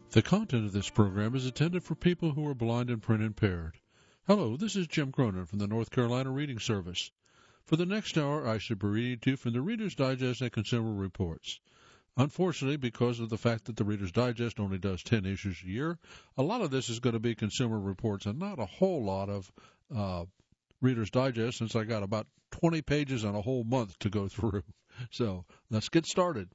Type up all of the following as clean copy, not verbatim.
The content of this program is intended for people who are blind and print impaired. Hello, this is Jim Cronin from the North Carolina Reading Service. For the next hour, I should be reading to you from the Reader's Digest and Consumer Reports. Unfortunately, because of the fact that the Reader's Digest only does 10 issues a year, a lot of this is going to be Consumer Reports and not a whole lot of Reader's Digest, since I got about 20 pages and a whole month to go through. So let's get started.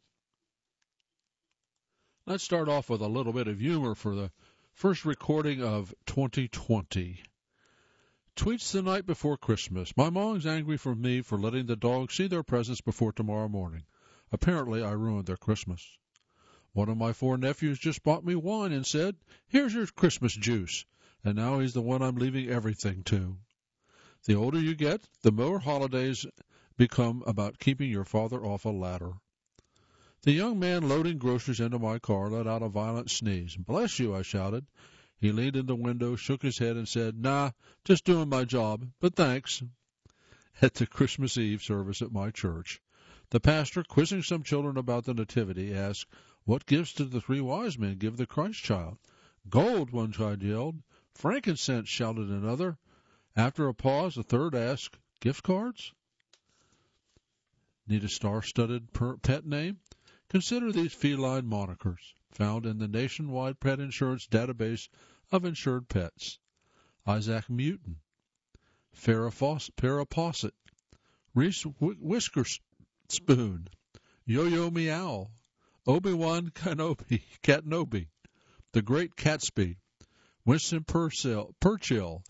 Let's start off with a little bit of humor for the first recording of 2020. Tweets the night before Christmas. My mom's angry for me for letting the dogs see their presents before tomorrow morning. Apparently, I ruined their Christmas. One of my 4 nephews just bought me wine and said, "Here's your Christmas juice." And now he's the one I'm leaving everything to. The older you get, the more holidays become about keeping your father off a ladder. The young man loading groceries into my car let out a violent sneeze. "Bless you," I shouted. He leaned in the window, shook his head, and said, "Nah, just doing my job, but thanks." At the Christmas Eve service at my church, the pastor, quizzing some children about the Nativity, asked, "What gifts did the 3 wise men give the Christ child?" "Gold," one child yelled. "Frankincense," shouted another. After a pause, a third asked, "Gift cards?" Need a star-studded pet name? Consider these feline monikers, found in the nationwide pet insurance database of insured pets. Isaac Newton, Farrah Fawcett, Reese Whiskerspoon, Yo-Yo Meow, Obi-Wan Kenobi, The Great Catsby, Winston Churchill,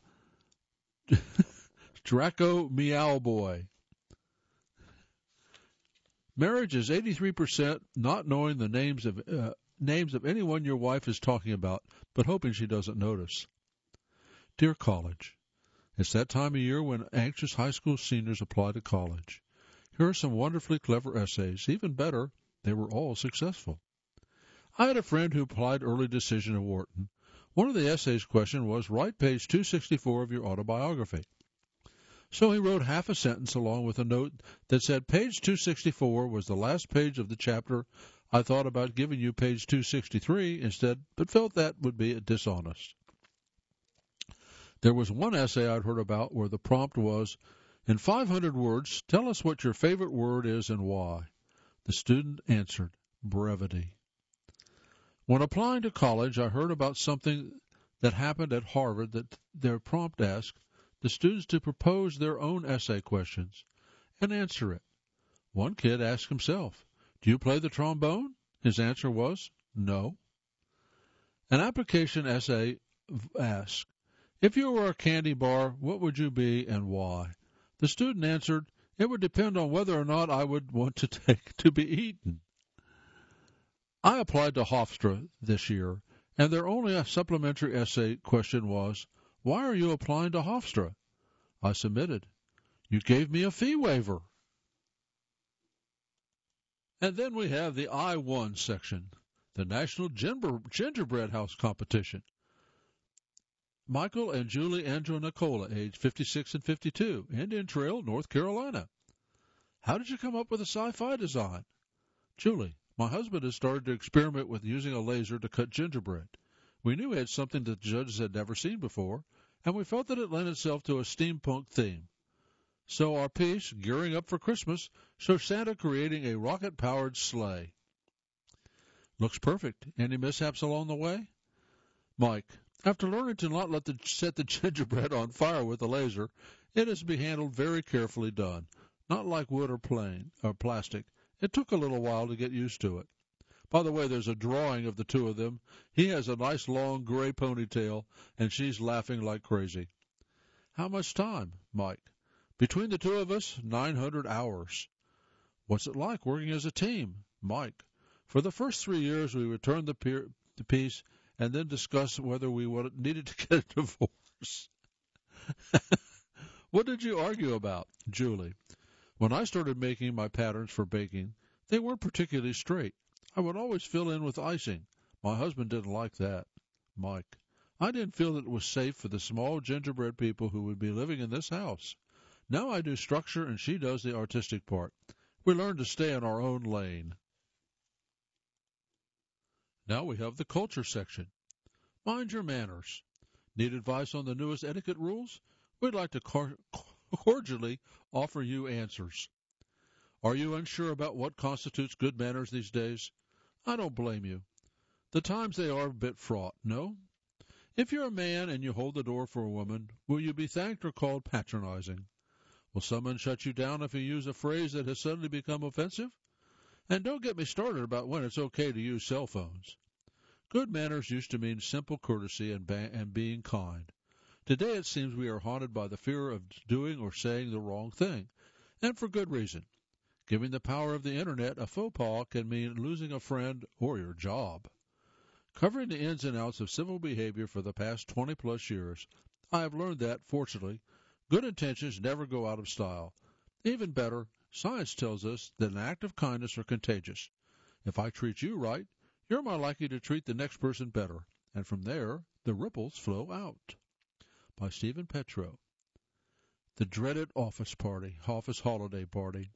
Draco Meowboy. Marriage is 83% not knowing the names of anyone your wife is talking about, but hoping she doesn't notice. Dear College, it's that time of year when anxious high school seniors apply to college. Here are some wonderfully clever essays. Even better, they were all successful. I had a friend who applied early decision at Wharton. One of the essay's question was, write page 264 of your autobiography. So he wrote half a sentence along with a note that said, page 264 was the last page of the chapter. I thought about giving you page 263 instead, but felt that would be dishonest. There was one essay I'd heard about where the prompt was, in 500 words, tell us what your favorite word is and why. The student answered, brevity. When applying to college, I heard about something that happened at Harvard that their prompt asked the students to propose their own essay questions and answer it. One kid asked himself, do you play the trombone? His answer was, no. An application essay asked, if you were a candy bar, what would you be and why? The student answered, it would depend on whether or not I would want to take to be eaten. I applied to Hofstra this year, and their only supplementary essay question was, why are you applying to Hofstra? I submitted. You gave me a fee waiver. And then we have the I Won section, the National Gingerbread House Competition. Michael and Julie Andronicola, age 56 and 52, Indian Trail, North Carolina. How did you come up with a sci-fi design? Julie, my husband has started to experiment with using a laser to cut gingerbread. We knew he had something that the judges had never seen before, and we felt that it lent itself to a steampunk theme. So our piece, Gearing Up for Christmas, shows Santa creating a rocket-powered sleigh. Looks perfect. Any mishaps along the way? Mike, after learning to not set the gingerbread on fire with a laser, it is to be handled very carefully done, not like wood or plastic. It took a little while to get used to it. By the way, there's a drawing of the two of them. He has a nice long gray ponytail, and she's laughing like crazy. How much time, Mike? Between the two of us, 900 hours. What's it like working as a team? Mike, for the first 3 years, we would turn the piece and then discuss whether we needed to get a divorce. What did you argue about? Julie, when I started making my patterns for baking, they weren't particularly straight. I would always fill in with icing. My husband didn't like that. Mike, I didn't feel that it was safe for the small gingerbread people who would be living in this house. Now I do structure and she does the artistic part. We learn to stay in our own lane. Now we have the culture section. Mind your manners. Need advice on the newest etiquette rules? We'd like to cordially offer you answers. Are you unsure about what constitutes good manners these days? I don't blame you. The times they are a bit fraught, no? If you're a man and you hold the door for a woman, will you be thanked or called patronizing? Will someone shut you down if you use a phrase that has suddenly become offensive? And don't get me started about when it's okay to use cell phones. Good manners used to mean simple courtesy and being kind. Today it seems we are haunted by the fear of doing or saying the wrong thing, and for good reason. Giving the power of the Internet a faux pas can mean losing a friend or your job. Covering the ins and outs of civil behavior for the past 20-plus years, I have learned that, fortunately, good intentions never go out of style. Even better, science tells us that an act of kindness are contagious. If I treat you right, you're more likely to treat the next person better, and from there, the ripples flow out. By Stephen Petro. The dreaded office holiday party.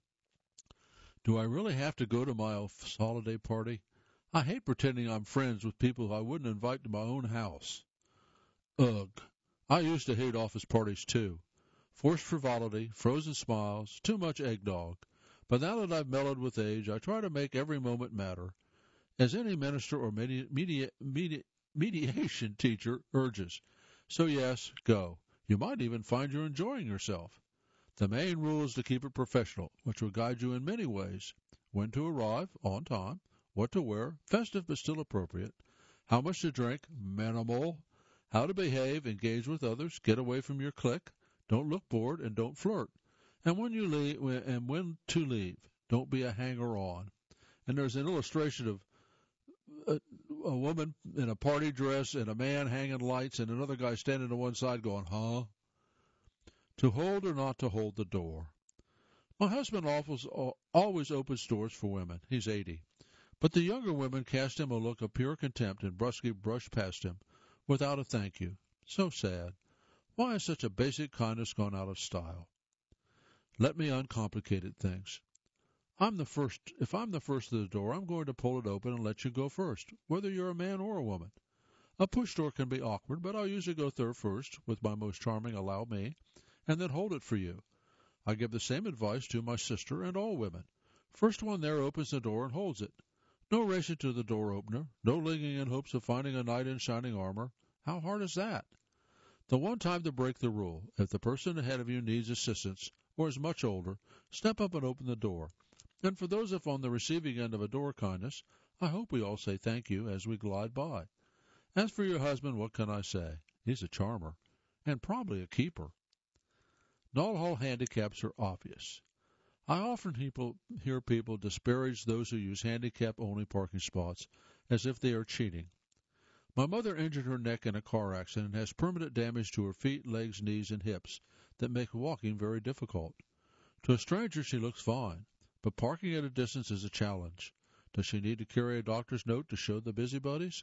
Do I really have to go to my office holiday party? I hate pretending I'm friends with people I wouldn't invite to my own house. Ugh. I used to hate office parties, too. Forced frivolity, frozen smiles, too much eggnog. But now that I've mellowed with age, I try to make every moment matter, as any minister or mediation teacher urges. So yes, go. You might even find you're enjoying yourself. The main rule is to keep it professional, which will guide you in many ways. When to arrive, on time, what to wear, festive but still appropriate, how much to drink, minimal, how to behave, engage with others, get away from your clique, don't look bored, and don't flirt. And when to leave, don't be a hanger-on. And there's an illustration of a woman in a party dress and a man hanging lights and another guy standing to one side going, huh? To hold or not to hold the door. My husband always opens doors for women. He's 80. But the younger women cast him a look of pure contempt and brusquely brushed past him without a thank you. So sad. Why has such a basic kindness gone out of style? Let me uncomplicate things. If I'm the first to the door, I'm going to pull it open and let you go first, whether you're a man or a woman. A push door can be awkward, but I'll usually go there first, with my most charming allow me, and then hold it for you. I give the same advice to my sister and all women. First one there opens the door and holds it. No racing to the door opener, no lingering in hopes of finding a knight in shining armor. How hard is that? The one time to break the rule, if the person ahead of you needs assistance or is much older, step up and open the door. And for those on the receiving end of a door kindness, I hope we all say thank you as we glide by. As for your husband, what can I say? He's a charmer, and probably a keeper. Not all handicaps are obvious. I often hear people disparage those who use handicap-only parking spots as if they are cheating. My mother injured her neck in a car accident and has permanent damage to her feet, legs, knees, and hips that make walking very difficult. To a stranger she looks fine, but parking at a distance is a challenge. Does she need to carry a doctor's note to show the busybodies?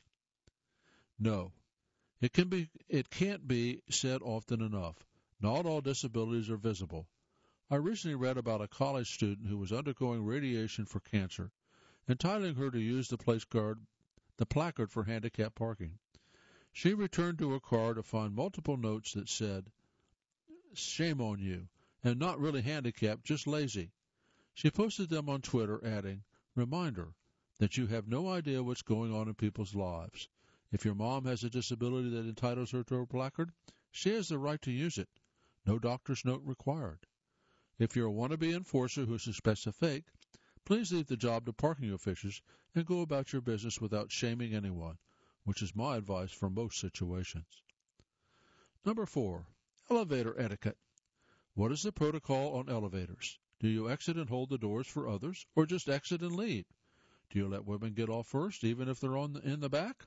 No. It can't be said often enough. Not all disabilities are visible. I recently read about a college student who was undergoing radiation for cancer, entitling her to use the placard for handicap parking. She returned to her car to find multiple notes that said, "Shame on you," and not really handicapped, just lazy. She posted them on Twitter, adding, "Reminder that you have no idea what's going on in people's lives. If your mom has a disability that entitles her to a placard, she has the right to use it. No doctor's note required. If you're a wannabe enforcer who suspects a fake, please leave the job to parking officials and go about your business without shaming anyone, which is my advice for most situations." Number 4. Elevator etiquette. What is the protocol on elevators? Do you exit and hold the doors for others, or just exit and leave? Do you let women get off first, even if they're in the back?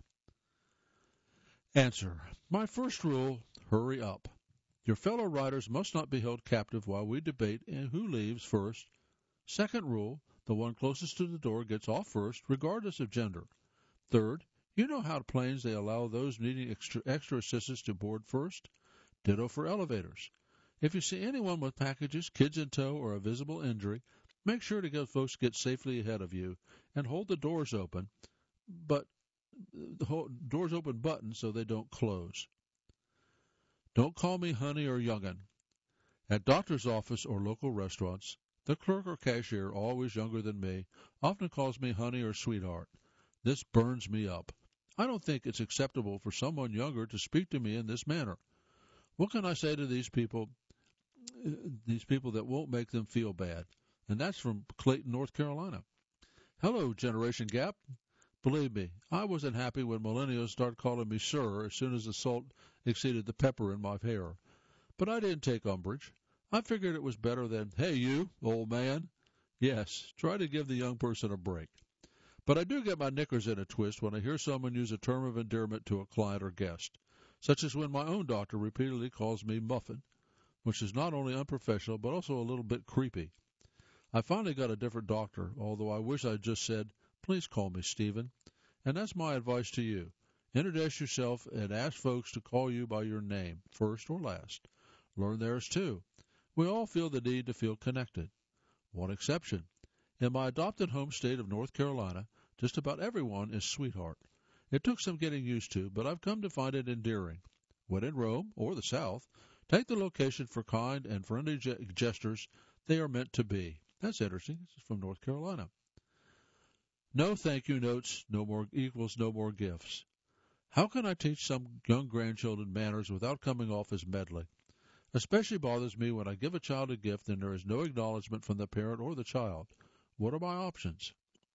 Answer. My first rule, hurry up. Your fellow riders must not be held captive while we debate who leaves first. Second rule, the one closest to the door gets off first, regardless of gender. Third, you know how planes they allow those needing extra assistance to board first? Ditto for elevators. If you see anyone with packages, kids in tow, or a visible injury, make sure to get folks get safely ahead of you and hold the doors open, but doors open button so they don't close. Don't call me honey or young'un. At doctor's office or local restaurants, the clerk or cashier, always younger than me, often calls me honey or sweetheart. This burns me up. I don't think it's acceptable for someone younger to speak to me in this manner. What can I say to these people that won't make them feel bad? And that's from Clayton, North Carolina. Hello, Generation Gap. Believe me, I wasn't happy when millennials started calling me sir as soon as the salt exceeded the pepper in my hair. But I didn't take umbrage. I figured it was better than, hey, you, old man. Yes, try to give the young person a break. But I do get my knickers in a twist when I hear someone use a term of endearment to a client or guest, such as when my own doctor repeatedly calls me Muffin, which is not only unprofessional but also a little bit creepy. I finally got a different doctor, although I wish I'd just said, please call me Stephen. And that's my advice to you. Introduce yourself and ask folks to call you by your name, first or last. Learn theirs too. We all feel the need to feel connected. One exception. In my adopted home state of North Carolina, just about everyone is sweetheart. It took some getting used to, but I've come to find it endearing. When in Rome, or the South, take the location for kind and friendly gestures they are meant to be. That's interesting. This is from North Carolina. No thank you notes equals no more gifts. How can I teach some young grandchildren manners without coming off as meddling? Especially bothers me when I give a child a gift and there is no acknowledgement from the parent or the child. What are my options?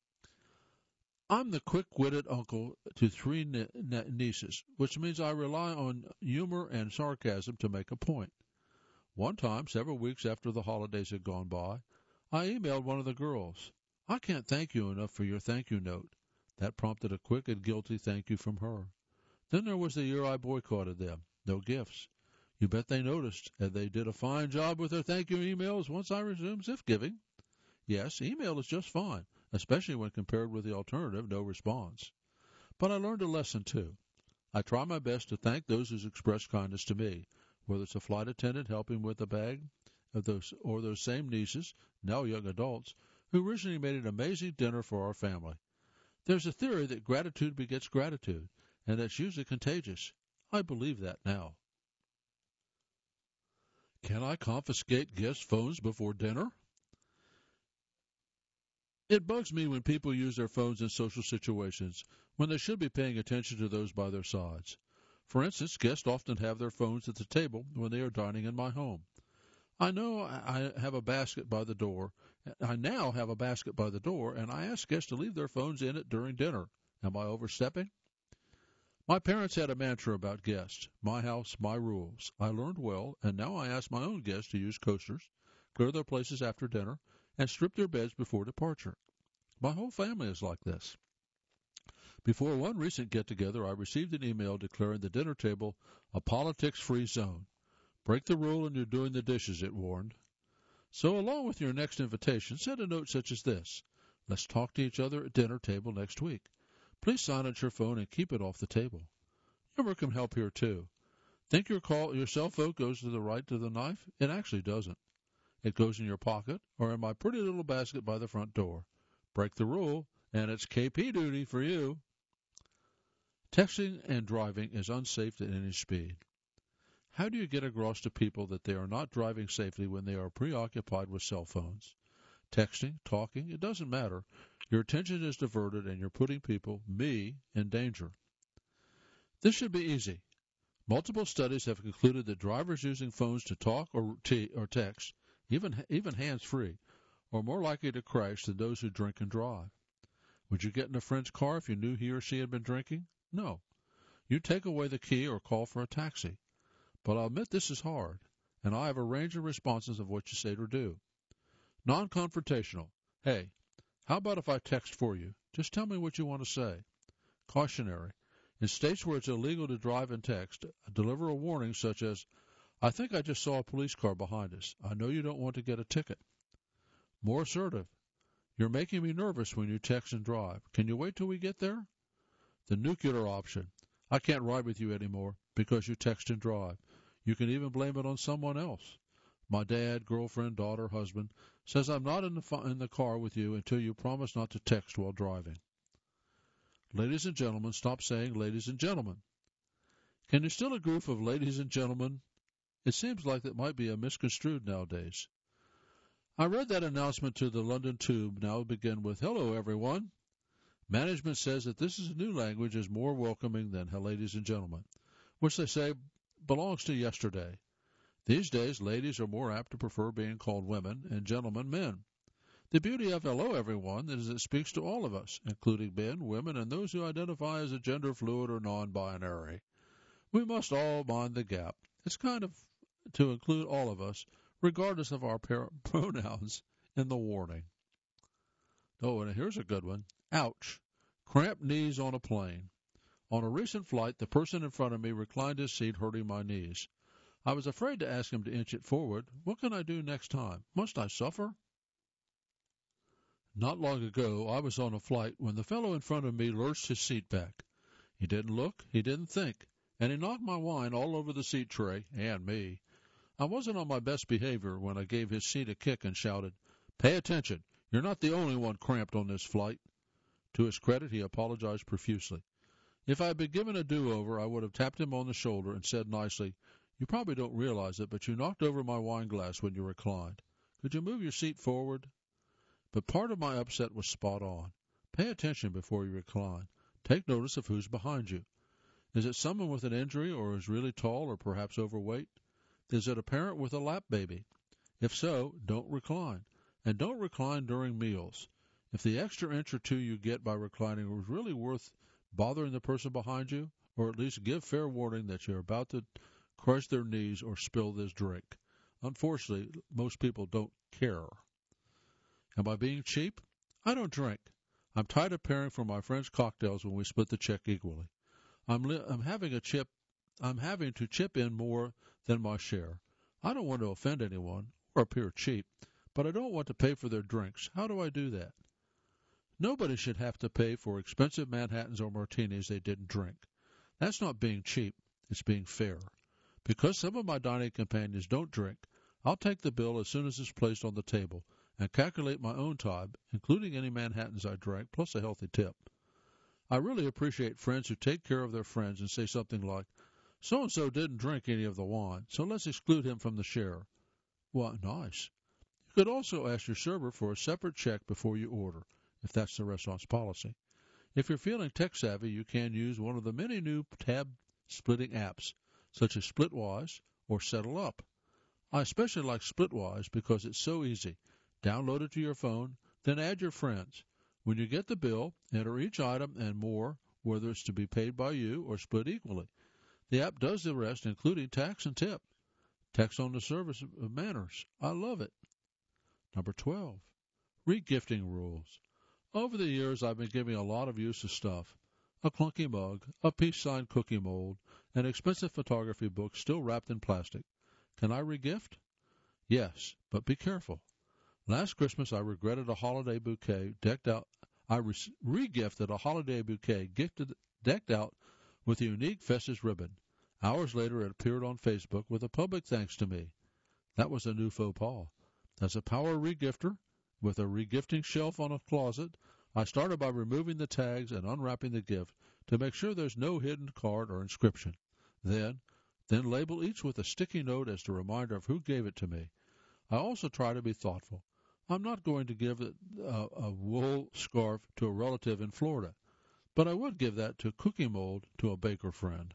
I'm the quick-witted uncle to 3 nieces, which means I rely on humor and sarcasm to make a point. One time, several weeks after the holidays had gone by, I emailed one of the girls. I can't thank you enough for your thank you note. That prompted a quick and guilty thank you from her. Then there was the year I boycotted them. No gifts. You bet they noticed, and they did a fine job with their thank you emails once I resumed gift giving. Yes, email is just fine, especially when compared with the alternative, no response. But I learned a lesson, too. I try my best to thank those who express kindness to me, whether it's a flight attendant helping with a bag, or those same nieces, now young adults, who originally made an amazing dinner for our family. There's a theory that gratitude begets gratitude, and that's usually contagious. I believe that now. Can I confiscate guests' phones before dinner? It bugs me when people use their phones in social situations when they should be paying attention to those by their sides. For instance, guests often have their phones at the table when they are dining in my home. I know I have a basket by the door. I now have a basket by the door, and I ask guests to leave their phones in it during dinner. Am I overstepping? My parents had a mantra about guests. My house, my rules. I learned well, and now I ask my own guests to use coasters, clear their places after dinner, and strip their beds before departure. My whole family is like this. Before one recent get-together, I received an email declaring the dinner table a politics-free zone. Break the rule and you're doing the dishes, it warned. So along with your next invitation, send a note such as this. Let's talk to each other at dinner table next week. Please silence your phone and keep it off the table. Humor can help here, too. Think your cell phone goes to the right to the knife? It actually doesn't. It goes in your pocket or in my pretty little basket by the front door. Break the rule, and it's KP duty for you. Texting and driving is unsafe at any speed. How do you get across to people that they are not driving safely when they are preoccupied with cell phones? Texting, talking, it doesn't matter. Your attention is diverted and you're putting people, me, in danger. This should be easy. Multiple studies have concluded that drivers using phones to talk or text, even hands-free, are more likely to crash than those who drink and drive. Would you get in a friend's car if you knew he or she had been drinking? No. You'd take away the key or call for a taxi. But I'll admit this is hard, and I have a range of responses of what you say or do. Non-confrontational. Hey, how about if I text for you? Just tell me what you want to say. Cautionary. In states where it's illegal to drive and text, deliver a warning such as, I think I just saw a police car behind us. I know you don't want to get a ticket. More assertive. You're making me nervous when you text and drive. Can you wait till we get there? The nuclear option. I can't ride with you anymore because you text and drive. You can even blame it on someone else. My dad, girlfriend, daughter, husband says I'm not in the car with you until you promise not to text while driving. Ladies and gentlemen, stop saying ladies and gentlemen. Can you still a group of ladies and gentlemen? It seems like that might be a misconstrued nowadays. I read that announcement to the London Tube now begin with, "Hello, everyone." Management says that this is a new language is more welcoming than ladies and gentlemen, which they say belongs to yesterday. These days, ladies are more apt to prefer being called women and gentlemen men. The beauty of "Hello, everyone" is it speaks to all of us, including men, women, and those who identify as a gender fluid or non-binary. We must all mind the gap. It's kind of to include all of us, regardless of our pronouns, in the warning. Oh, and here's a good one. Ouch. Cramped knees on a plane. On a recent flight, the person in front of me reclined his seat, hurting my knees. I was afraid to ask him to inch it forward. What can I do next time? Must I suffer? Not long ago, I was on a flight when the fellow in front of me lurched his seat back. He didn't look, he didn't think, and he knocked my wine all over the seat tray, and me. I wasn't on my best behavior when I gave his seat a kick and shouted, "Pay attention! You're not the only one cramped on this flight." To his credit, he apologized profusely. If I had been given a do-over, I would have tapped him on the shoulder and said nicely, "You probably don't realize it, but you knocked over my wine glass when you reclined. Could you move your seat forward?" But part of my upset was spot on. Pay attention before you recline. Take notice of who's behind you. Is it someone with an injury or is really tall or perhaps overweight? Is it a parent with a lap baby? If so, don't recline. And don't recline during meals. If the extra inch or two you get by reclining was really worth bothering the person behind you, or at least give fair warning that you're about to crush their knees or spill this drink. Unfortunately, most people don't care. Am I being cheap? I don't drink. I'm tired of paying for my friends' cocktails when we split the check equally. I'm having to chip in more than my share. I don't want to offend anyone or appear cheap, but I don't want to pay for their drinks. How do I do that? Nobody should have to pay for expensive Manhattans or martinis they didn't drink. That's not being cheap. It's being fair. Because some of my dining companions don't drink, I'll take the bill as soon as it's placed on the table and calculate my own tab, including any Manhattans I drank, plus a healthy tip. I really appreciate friends who take care of their friends and say something like, "So-and-so didn't drink any of the wine, so let's exclude him from the share." Well, nice. You could also ask your server for a separate check before you order, if that's the restaurant's policy. If you're feeling tech-savvy, you can use one of the many new tab-splitting apps, such as Splitwise or Settle Up. I especially like Splitwise because it's so easy. Download it to your phone, then add your friends. When you get the bill, enter each item and more, whether it's to be paid by you or split equally. The app does the rest, including tax and tip. Tax on the service of manners. I love it. Number 12. Regifting rules. Over the years, I've been giving a lot of useless stuff. A clunky mug, a peace-sign cookie mold, an expensive photography book still wrapped in plastic. Can I regift? Yes, but be careful. Last Christmas, I regretted a holiday bouquet decked out. I regifted a holiday bouquet decked out with a unique Festus ribbon. Hours later, it appeared on Facebook with a public thanks to me. That was a new faux pas. As a power regifter, with a regifting shelf on a closet, I started by removing the tags and unwrapping the gift to make sure there's no hidden card or inscription. Then label each with a sticky note as a reminder of who gave it to me. I also try to be thoughtful. I'm not going to give a wool scarf to a relative in Florida, but I would give that to cookie mold to a baker friend.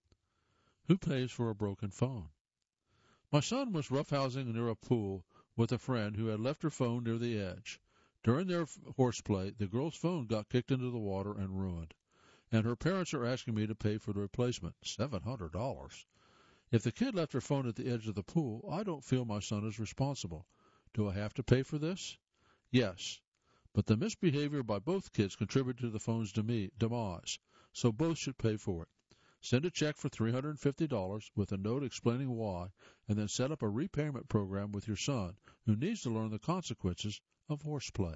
Who pays for a broken phone? My son was roughhousing near a pool with a friend who had left her phone near the edge. During their horseplay, the girl's phone got kicked into the water and ruined, and her parents are asking me to pay for the replacement, $700. If the kid left her phone at the edge of the pool, I don't feel my son is responsible. Do I have to pay for this? Yes, but the misbehavior by both kids contributed to the phone's demise, so both should pay for it. Send a check for $350 with a note explaining why, and then set up a repayment program with your son, who needs to learn the consequences of horseplay.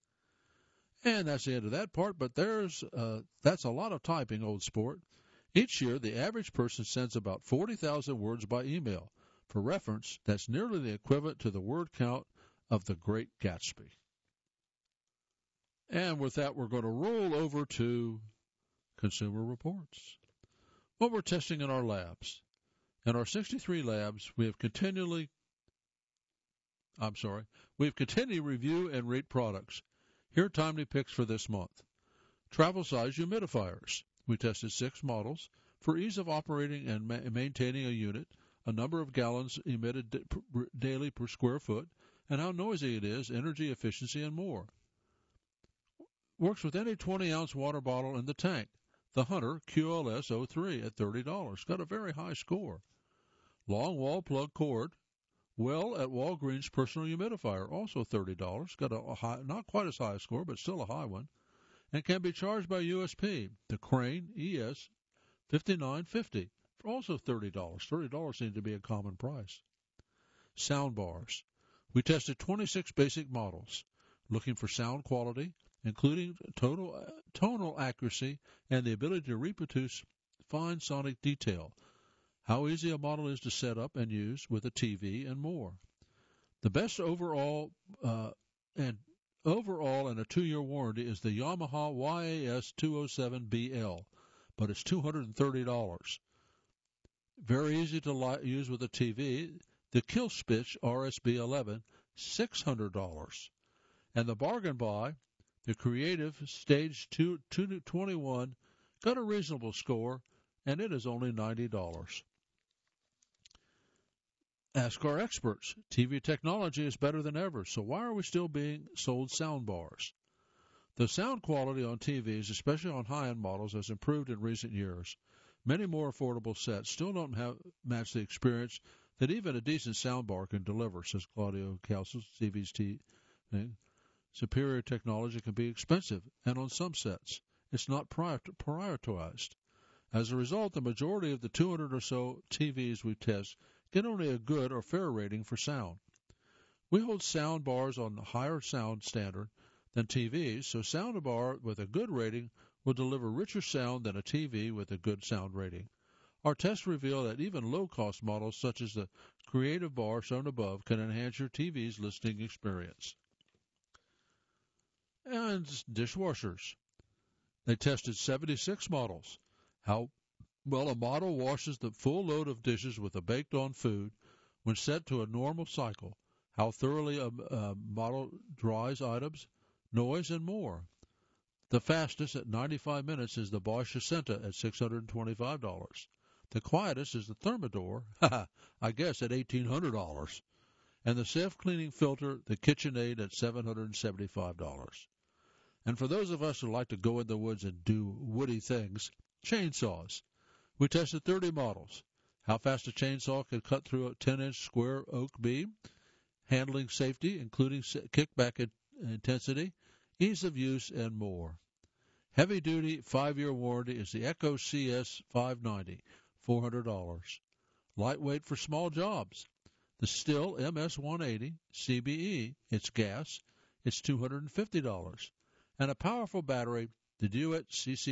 And that's the end of that part, but that's a lot of typing, old sport. Each year, the average person sends about 40,000 words by email. For reference, that's nearly the equivalent to the word count of The Great Gatsby. And with that, we're going to roll over to Consumer Reports. What we're testing in our labs. In our 63 labs, we have continually review and rate products. Here are timely picks for this month. Travel size humidifiers. We tested 6 models for ease of operating and maintaining a unit, a number of gallons emitted daily per square foot, and how noisy it is, energy efficiency, and more. Works with any 20-ounce water bottle in the tank. The Hunter QLS 03 at $30. Got a very high score. Long wall plug cord. Well at Walgreens personal humidifier, also $30. Got a high, not quite as high a score, but still a high one. And can be charged by USP. The Crane ES 5950 for also $30. $30 seems to be a common price. Sound bars. We tested 26 basic models, looking for sound quality, including tonal accuracy and the ability to reproduce fine sonic detail, how easy a model is to set up and use with a TV, and more. The best overall and a 2-year warranty is the Yamaha YAS 207BL, but it's $230. Very easy to use with a TV. The Killswitch RSB11, $600. And the bargain buy, the Creative Stage 221, got a reasonable score, and it is only $90. Ask our experts. TV technology is better than ever, so why are we still being sold sound bars? The sound quality on TVs, especially on high-end models, has improved in recent years. Many more affordable sets still don't match the experience that even a decent sound bar can deliver, says Claudio Calcis, TV's superior technology can be expensive, and on some sets, it's not prioritized. As a result, the majority of the 200 or so TVs we test get only a good or fair rating for sound. We hold sound bars on a higher sound standard than TVs, so sound bar with a good rating will deliver richer sound than a TV with a good sound rating. Our tests reveal that even low-cost models such as the Creative bar shown above can enhance your TV's listening experience. And dishwashers. They tested 76 models. How well a model washes the full load of dishes with a baked-on food when set to a normal cycle, how thoroughly a model dries items, noise, and more. The fastest at 95 minutes is the Bosch Ascenta at $625. The quietest is the Thermador, I guess at $1,800. And the self-cleaning filter, the KitchenAid, at $775. And for those of us who like to go in the woods and do woody things, chainsaws. We tested 30 models. How fast a chainsaw can cut through a 10-inch square oak beam, handling safety, including kickback intensity, ease of use, and more. Heavy-duty 5-year warranty is the Echo CS 590, $400. Lightweight for small jobs. The Stihl MS-180 CBE, it's gas, it's $250. And a powerful battery, the DeWitt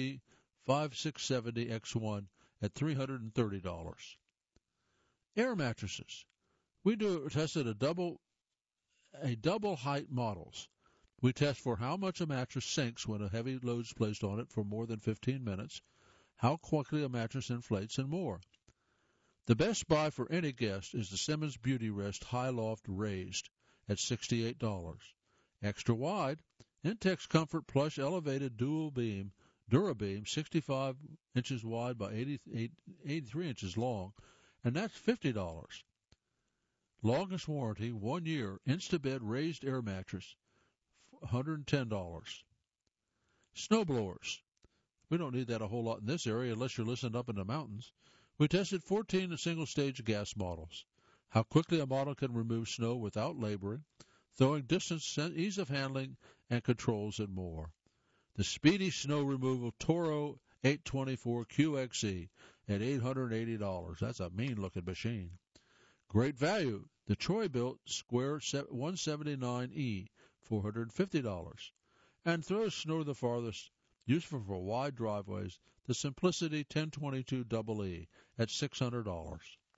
CC5670X1 at $330. Air mattresses. We tested a double height models. We test for how much a mattress sinks when a heavy load is placed on it for more than 15 minutes, how quickly a mattress inflates, and more. The best buy for any guest is the Simmons Beauty Rest High Loft Raised at $68. Extra wide, Intex Comfort Plush Elevated Dual Beam Durabeam, 65 inches wide by 83 inches long, and that's $50. Longest warranty, 1 year, Instabed raised air mattress, $110. Snowblowers. We don't need that a whole lot in this area unless you're listening up in the mountains. We tested 14 single-stage gas models. How quickly a model can remove snow without laboring, throwing distance, ease of handling, and controls, and more. The Speedy Snow Removal Toro 824 QXE at $880. That's a mean-looking machine. Great value. The Troy-built Square 179E, $450. And throws snow the farthest, useful for wide driveways, the Simplicity 1022EE at $600.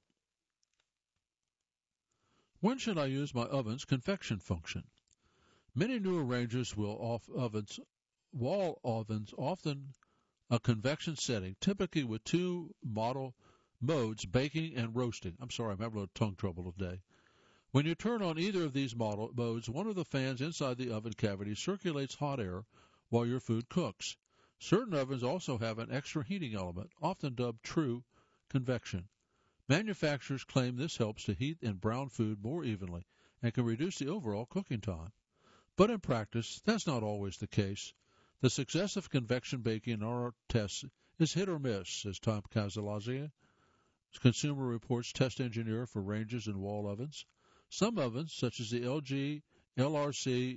When should I use my oven's convection function? Many new arrangers wall ovens often a convection setting, typically with two model modes, baking and roasting. I'm sorry, I'm having a little tongue trouble today. When you turn on either of these modes, one of the fans inside the oven cavity circulates hot air while your food cooks. Certain ovens also have an extra heating element, often dubbed true convection. Manufacturers claim this helps to heat and brown food more evenly and can reduce the overall cooking time. But in practice, that's not always the case. The success of convection baking in our tests is hit or miss, says Tom Casalazia, Consumer Reports test engineer for ranges and wall ovens. Some ovens, such as the LG LRC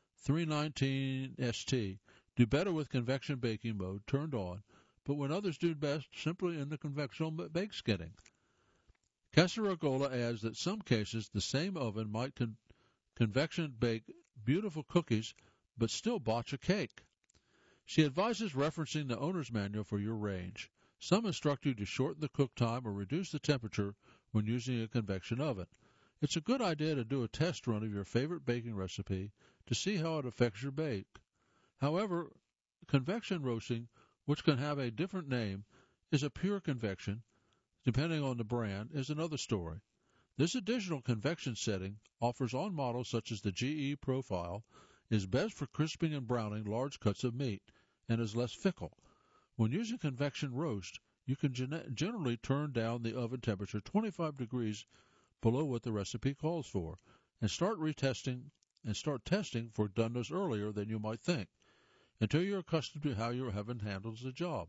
319ST, do better with convection baking mode turned on, but when others do best simply in the conventional bake setting. Casaregola adds that in some cases the same oven might convection bake beautiful cookies but still botch a cake. She advises referencing the owner's manual for your range. Some instruct you to shorten the cook time or reduce the temperature when using a convection oven. It's a good idea to do a test run of your favorite baking recipe to see how it affects your bake. However, convection roasting, which can have a different name, is a pure convection, depending on the brand, is another story. This additional convection setting offers on models such as the GE Profile, is best for crisping and browning large cuts of meat, and is less fickle. When using convection roast, you can generally turn down the oven temperature 25 degrees below what the recipe calls for, and start testing for doneness earlier than you might think, until you're accustomed to how your oven handles the job.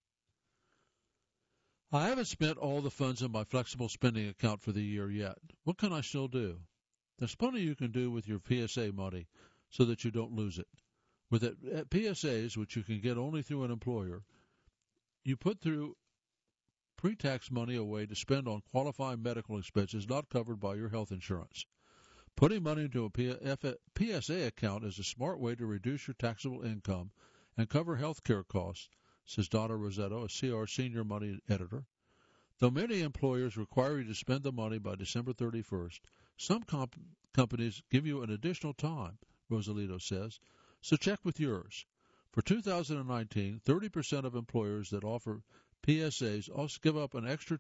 I haven't spent all the funds in my flexible spending account for the year yet. What can I still do? There's plenty you can do with your PSA money so that you don't lose it. With PSAs, which you can get only through an employer, you put through pre-tax money away to spend on qualifying medical expenses not covered by your health insurance. Putting money into a PSA account is a smart way to reduce your taxable income and cover health care costs, says Donna Rosetto, a CR senior money editor. Though many employers require you to spend the money by December 31st, some companies give you an additional time, Rosalito says, so check with yours. For 2019, 30% of employers that offer PSAs also give up an extra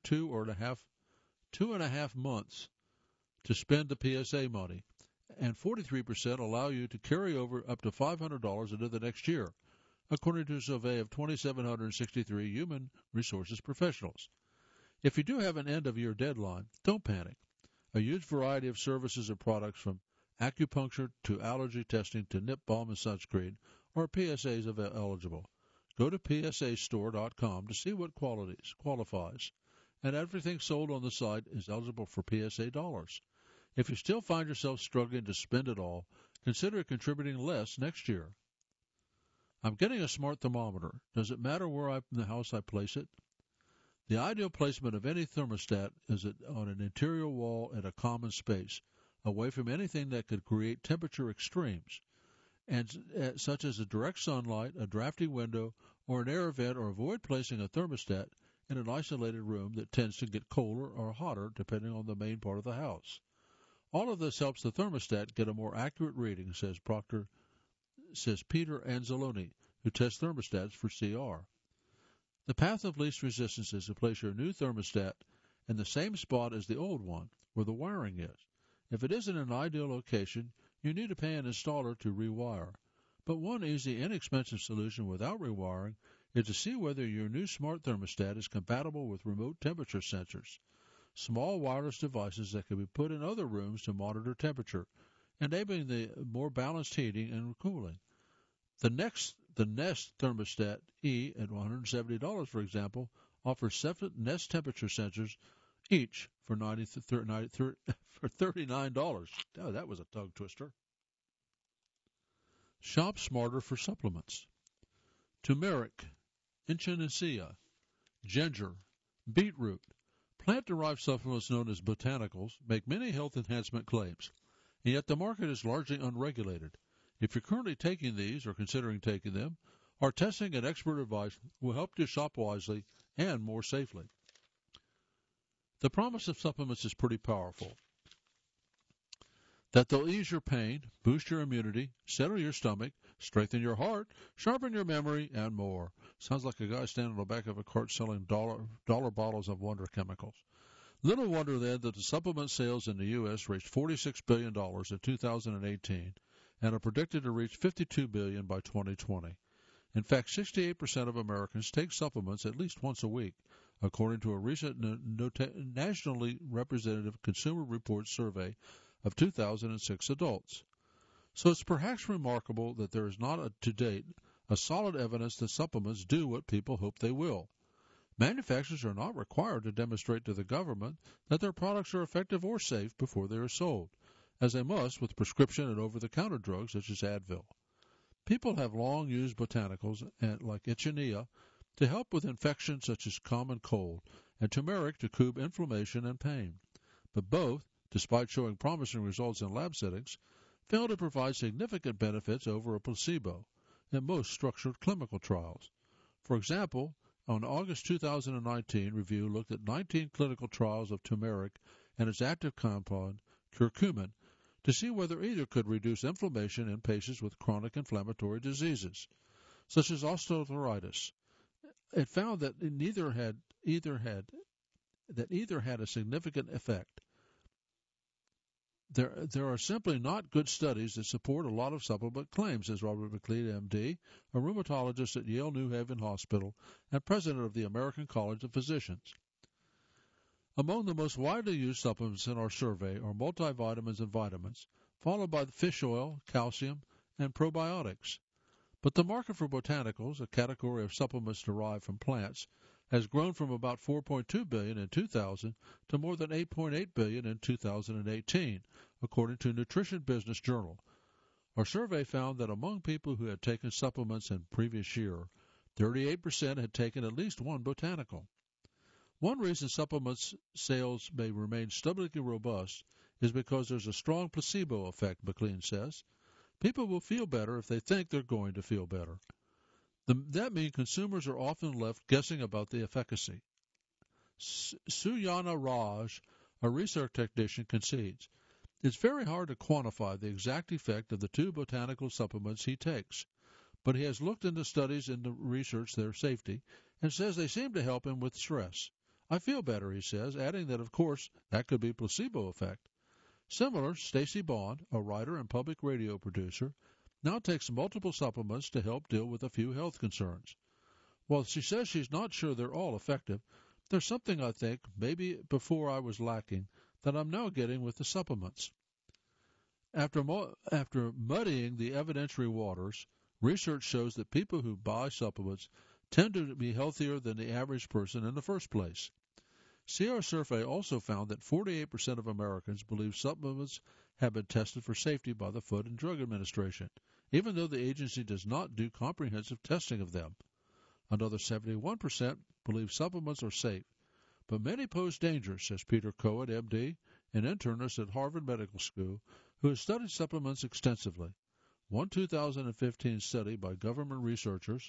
2.5 months to spend the PSA money, and 43% allow you to carry over up to $500 into the next year, according to a survey of 2,763 human resources professionals. If you do have an end-of-year deadline, don't panic. A huge variety of services and products from acupuncture to allergy testing to nip balm and sunscreen are PSAs eligible. Go to psastore.com to see what qualifies, and everything sold on the site is eligible for PSA dollars. If you still find yourself struggling to spend it all, consider contributing less next year. I'm getting a smart thermometer. Does it matter where in the house I place it? The ideal placement of any thermostat is on an interior wall in a common space, away from anything that could create temperature extremes, and such as a direct sunlight, a drafty window, or an air vent, or avoid placing a thermostat in an isolated room that tends to get colder or hotter depending on the main part of the house. All of this helps the thermostat get a more accurate reading, says Peter Anzalone, who tests thermostats for CR. The path of least resistance is to place your new thermostat in the same spot as the old one, where the wiring is. If it isn't an ideal location, you need to pay an installer to rewire. But one easy, inexpensive solution without rewiring is to see whether your new smart thermostat is compatible with remote temperature sensors, small wireless devices that can be put in other rooms to monitor temperature, enabling the more balanced heating and cooling. The Nest Thermostat E at $170, for example, offers 7 Nest temperature sensors each for $39. Oh, that was a tongue twister. Shop smarter for supplements. Turmeric, echinacea, ginger, beetroot, plant-derived supplements known as botanicals make many health enhancement claims, and yet the market is largely unregulated. If you're currently taking these or considering taking them, our testing and expert advice will help you shop wisely and more safely. The promise of supplements is pretty powerful. That they'll ease your pain, boost your immunity, settle your stomach, strengthen your heart, sharpen your memory, and more. Sounds like a guy standing on the back of a cart selling dollar bottles of wonder chemicals. Little wonder then that the supplement sales in the U.S. reached $46 billion in 2018 and are predicted to reach $52 billion by 2020. In fact, 68% of Americans take supplements at least once a week, according to a recent nationally representative Consumer Reports survey of 2006 adults. So it's perhaps remarkable that there is not to date a solid evidence that supplements do what people hope they will. Manufacturers are not required to demonstrate to the government that their products are effective or safe before they are sold, as they must with prescription and over-the-counter drugs such as Advil. People have long used botanicals like Echinacea to help with infections such as common cold, and turmeric to curb inflammation and pain. But both, despite showing promising results in lab settings, fail to provide significant benefits over a placebo in most structured clinical trials. For example, an August 2019 review looked at 19 clinical trials of turmeric and its active compound, curcumin, to see whether either could reduce inflammation in patients with chronic inflammatory diseases, such as osteoarthritis. It found that either had a significant effect. There are simply not good studies that support a lot of supplement claims, says Robert McLeod, M.D., a rheumatologist at Yale New Haven Hospital and president of the American College of Physicians. Among the most widely used supplements in our survey are multivitamins and vitamins, followed by fish oil, calcium, and probiotics. But the market for botanicals, a category of supplements derived from plants, has grown from about $4.2 billion in 2000 to more than $8.8 billion in 2018, according to Nutrition Business Journal. Our survey found that among people who had taken supplements in the previous year, 38% had taken at least one botanical. One reason supplements sales may remain stubbornly robust is because there's a strong placebo effect, McLean says. People will feel better if they think they're going to feel better. That means consumers are often left guessing about the efficacy. Suyana Raj, a research technician, concedes, it's very hard to quantify the exact effect of the two botanical supplements he takes, but he has looked into studies into research their safety and says they seem to help him with stress. I feel better, he says, adding that, of course, that could be placebo effect. Similar, Stacy Bond, a writer and public radio producer, now takes multiple supplements to help deal with a few health concerns. While she says she's not sure they're all effective, there's something I think, maybe before I was lacking, that I'm now getting with the supplements. After muddying the evidentiary waters, research shows that people who buy supplements tend to be healthier than the average person in the first place. CR survey also found that 48% of Americans believe supplements have been tested for safety by the Food and Drug Administration, even though the agency does not do comprehensive testing of them. Another 71% believe supplements are safe, but many pose danger, says Peter Cohen, M.D., an internist at Harvard Medical School, who has studied supplements extensively. One 2015 study by government researchers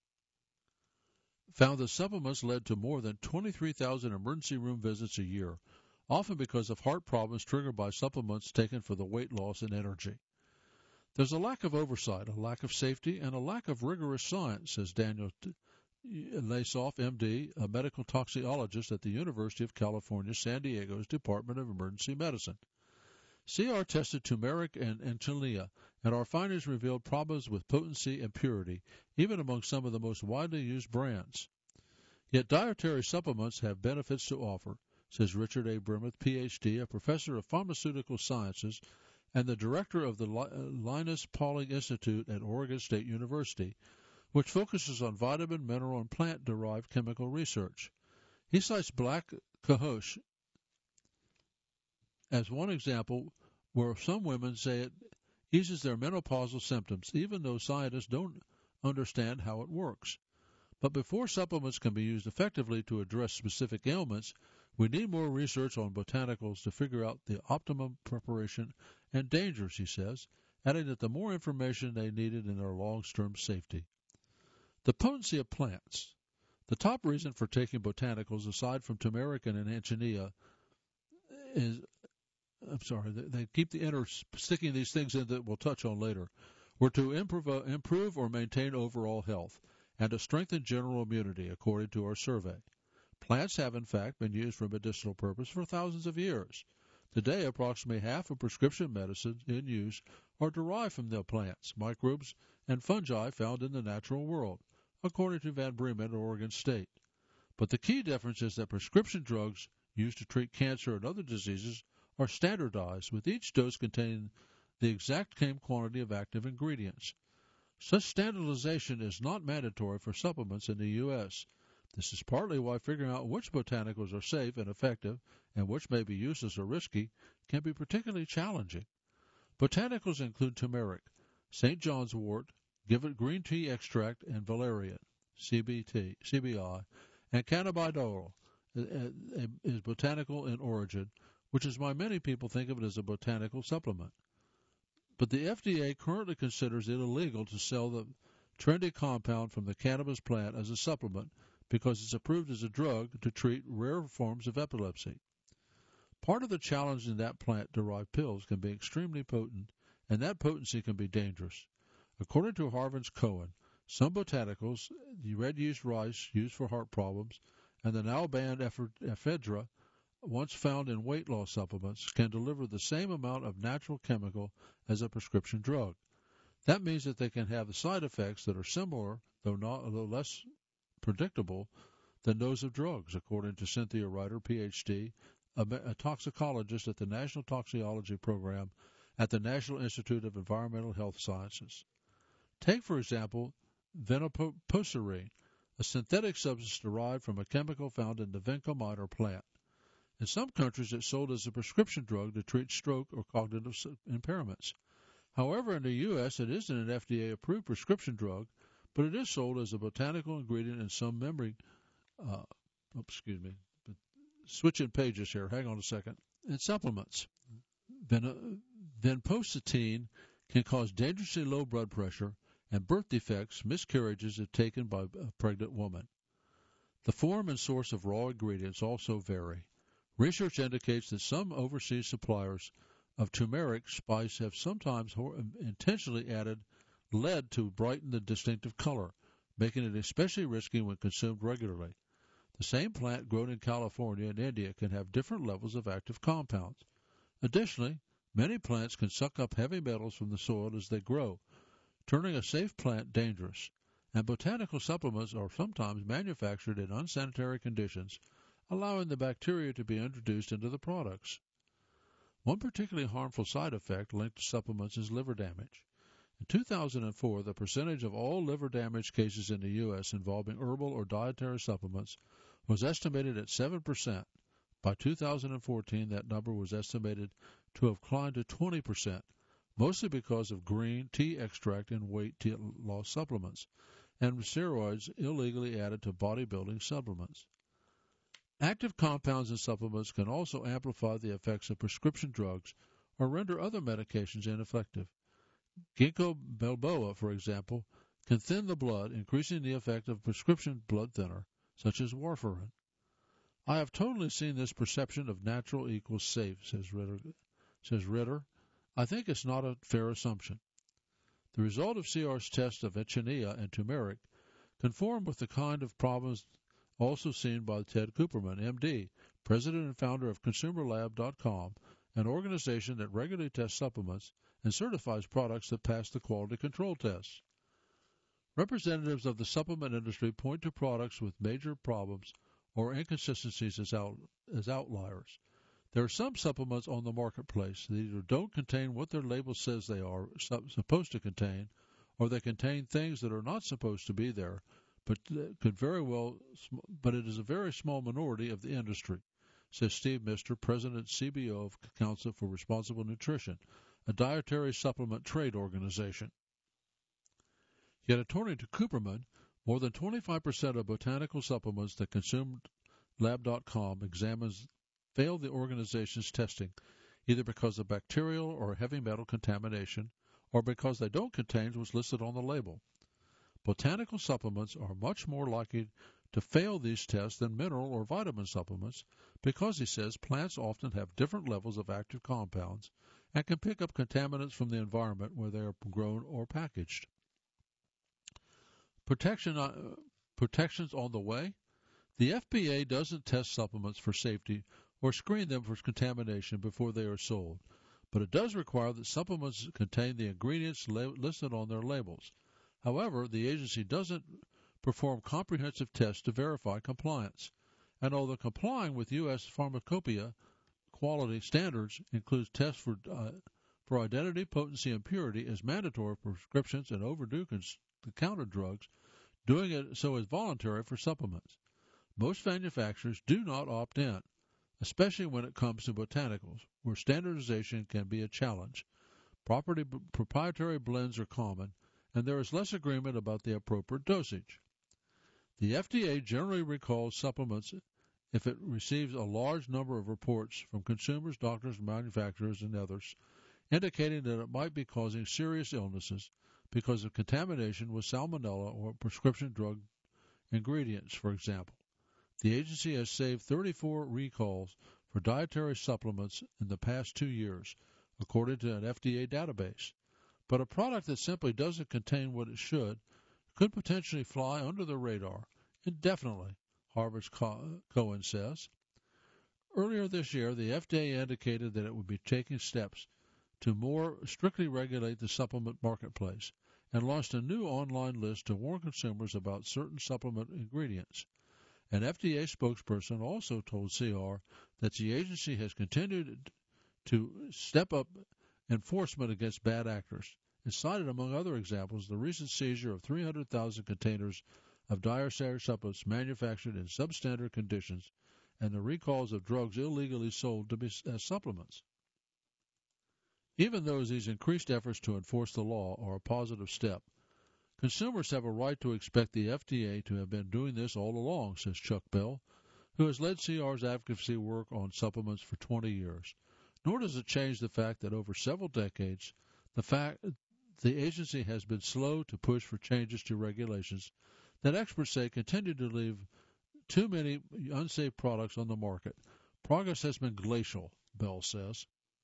found that supplements led to more than 23,000 emergency room visits a year, often because of heart problems triggered by supplements taken for the weight loss and energy. There's a lack of oversight, a lack of safety, and a lack of rigorous science, says Daniel Lasoff, M.D., a medical toxicologist at the University of California, San Diego's Department of Emergency Medicine. CR tested turmeric and Echinacea, and our findings revealed problems with potency and purity, even among some of the most widely used brands. Yet dietary supplements have benefits to offer, says Richard A. Brimeth, Ph.D., a professor of pharmaceutical sciences and the director of the Linus Pauling Institute at Oregon State University, which focuses on vitamin, mineral, and plant-derived chemical research. He cites black cohosh as one example where some women say it eases their menopausal symptoms, even though scientists don't understand how it works. But before supplements can be used effectively to address specific ailments, we need more research on botanicals to figure out the optimum preparation and dangers, he says, adding that the more information they needed in their long-term safety. The potency of plants. The top reason for taking botanicals, aside from turmeric and Echinacea, is they keep sticking these things in that we'll touch on later, were to improve or maintain overall health and to strengthen general immunity, according to our survey. Plants have, in fact, been used for medicinal purpose for thousands of years. Today, approximately half of prescription medicines in use are derived from the plants, microbes, and fungi found in the natural world, according to Van Bremen at Oregon State. But the key difference is that prescription drugs used to treat cancer and other diseases are standardized, with each dose containing the exact same quantity of active ingredients. Such standardization is not mandatory for supplements in the U.S. This is partly why figuring out which botanicals are safe and effective and which may be useless or risky can be particularly challenging. Botanicals include turmeric, St. John's wort, green tea extract, and valerian, CBI, and cannabidiol is botanical in origin, which is why many people think of it as a botanical supplement. But the FDA currently considers it illegal to sell the trendy compound from the cannabis plant as a supplement because it's approved as a drug to treat rare forms of epilepsy. Part of the challenge in that plant-derived pills can be extremely potent, and that potency can be dangerous. According to Harvard's Cohen, some botanicals, the red yeast rice used for heart problems, and the now banned ephedra, once found in weight loss supplements, can deliver the same amount of natural chemical as a prescription drug. That means that they can have the side effects that are similar, though less predictable, than those of drugs, according to Cynthia Ryder, Ph.D., a toxicologist at the National Toxicology Program at the National Institute of Environmental Health Sciences. Take, for example, venopocerine, a synthetic substance derived from a chemical found in the Vinca minor plant. In some countries, it's sold as a prescription drug to treat stroke or cognitive impairments. However, in the U.S., it isn't an FDA-approved prescription drug, but it is sold as a botanical ingredient in some switching pages here. Hang on a second. In supplements, vinpocetine can cause dangerously low blood pressure and birth defects, miscarriages if taken by a pregnant woman. The form and source of raw ingredients also vary. Research indicates that some overseas suppliers of turmeric spice have sometimes intentionally added lead to brighten the distinctive color, making it especially risky when consumed regularly. The same plant grown in California and India can have different levels of active compounds. Additionally, many plants can suck up heavy metals from the soil as they grow, turning a safe plant dangerous. And botanical supplements are sometimes manufactured in unsanitary conditions, allowing the bacteria to be introduced into the products. One particularly harmful side effect linked to supplements is liver damage. In 2004, the percentage of all liver damage cases in the U.S. involving herbal or dietary supplements was estimated at 7%. By 2014, that number was estimated to have climbed to 20%, mostly because of green tea extract and weight loss supplements, and steroids illegally added to bodybuilding supplements. Active compounds in supplements can also amplify the effects of prescription drugs or render other medications ineffective. Ginkgo biloba, for example, can thin the blood, increasing the effect of prescription blood thinner, such as warfarin. I have totally seen this perception of natural equals safe, says Ritter. I think it's not a fair assumption. The result of CR's test of echinacea and turmeric conform with the kind of problems also seen by Ted Cooperman, M.D., president and founder of ConsumerLab.com, an organization that regularly tests supplements and certifies products that pass the quality control tests. Representatives of the supplement industry point to products with major problems or inconsistencies as outliers. There are some supplements on the marketplace that either don't contain what their label says they are supposed to contain, or they contain things that are not supposed to be there, but it is a very small minority of the industry, says Steve Mister, President and CBO of Council for Responsible Nutrition, a dietary supplement trade organization. Yet, according to Cooperman, more than 25% of botanical supplements that ConsumerLab.com examines fail the organization's testing, either because of bacterial or heavy metal contamination, or because they don't contain what's listed on the label. Botanical supplements are much more likely to fail these tests than mineral or vitamin supplements because, he says, plants often have different levels of active compounds and can pick up contaminants from the environment where they are grown or packaged. Protections on the way. The FDA doesn't test supplements for safety or screen them for contamination before they are sold, but it does require that supplements contain the ingredients listed on their labels. However, the agency doesn't perform comprehensive tests to verify compliance. And although complying with U.S. pharmacopoeia quality standards includes tests for identity, potency, and purity as mandatory for prescriptions and over-the-counter drugs, doing it so is voluntary for supplements. Most manufacturers do not opt in, especially when it comes to botanicals, where standardization can be a challenge. Proprietary blends are common, and there is less agreement about the appropriate dosage. The FDA generally recalls supplements if it receives a large number of reports from consumers, doctors, manufacturers, and others, indicating that it might be causing serious illnesses because of contamination with salmonella or prescription drug ingredients, for example. The agency has saved 34 recalls for dietary supplements in the past 2 years, according to an FDA database. But a product that simply doesn't contain what it should could potentially fly under the radar indefinitely, Harvard-Cohen says. Earlier this year, the FDA indicated that it would be taking steps to more strictly regulate the supplement marketplace and launched a new online list to warn consumers about certain supplement ingredients. An FDA spokesperson also told CR that the agency has continued to step up enforcement against bad actors. It cited, among other examples, the recent seizure of 300,000 containers of dietary supplements manufactured in substandard conditions and the recalls of drugs illegally sold to be as supplements. Even though these increased efforts to enforce the law are a positive step, consumers have a right to expect the FDA to have been doing this all along, says Chuck Bell, who has led CR's advocacy work on supplements for 20 years. Nor does it change the fact that over several decades, the agency has been slow to push for changes to regulations that experts say continue to leave too many unsafe products on the market. Progress has been glacial, Bell says.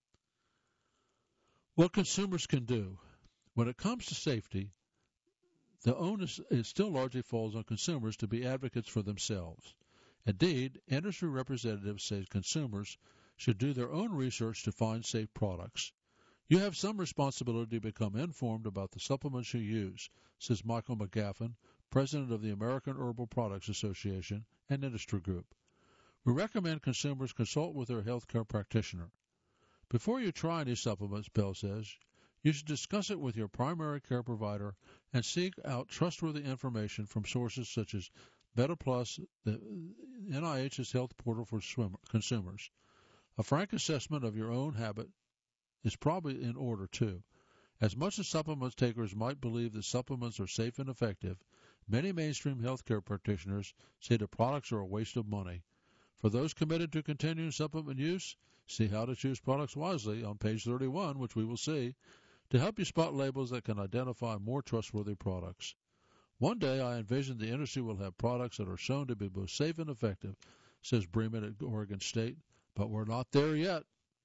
What consumers can do. When it comes to safety, the onus still largely falls on consumers to be advocates for themselves. Indeed, industry representatives say consumers should do their own research to find safe products. You have some responsibility to become informed about the supplements you use, says Michael McGaffin, president of the American Herbal Products Association and Industry Group. We recommend consumers consult with their healthcare practitioner. Before you try any supplements, Bell says, you should discuss it with your primary care provider and seek out trustworthy information from sources such as BetaPlus, the NIH's health portal for consumers. A frank assessment of your own habit is probably in order, too. As much as supplement takers might believe that supplements are safe and effective, many mainstream healthcare practitioners say the products are a waste of money. For those committed to continuing supplement use, see how to choose products wisely on page 31, which we will see, to help you spot labels that can identify more trustworthy products. One day I envision the industry will have products that are shown to be both safe and effective, says Bremen at Oregon State, but we're not there yet.